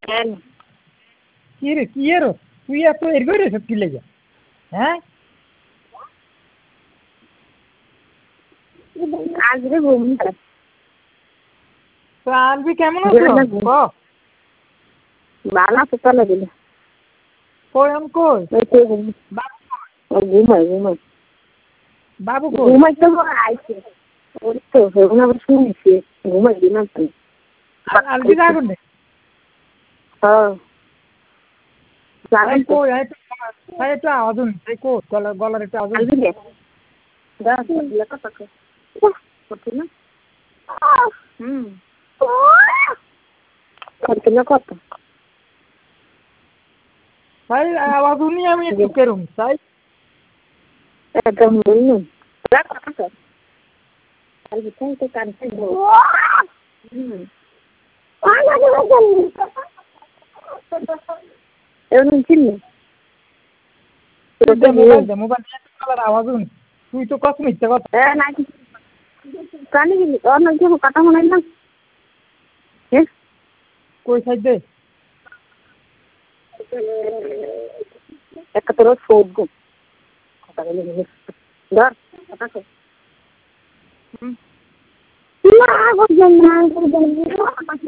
কেন কি রে কি এর তুই এত এরগই রে কি লেগে হ্যাঁ আজকে ঘুম তো আনবি কেমন আছো বালা তো চলে দিল কই আম কই ঘুমাই বাবু কই ঘুমাই তো আইছে ওই তো এখন আবার শুনছি ঘুমাই দিলাম তো আনবি না কোনে হ্যাঁ আই কই আই তো আওয়াজ নেই কই গলার একটা আওয়াজ আনবি রে দাও দিলা কত কত না কত ভাই আওয়াজ উনি আমি একটু কেরম তাই একদম বলুন কত আর বিছাই তো কানতে এমন চিনি মোবাইল আওয়াজ তুই তো কত মিথ্যে কথা নাকি কানে গেলি ওর নাকি কথা মনে না কই সাইডে একটা তোর সৌভ কথা বলে ধর কথা কো না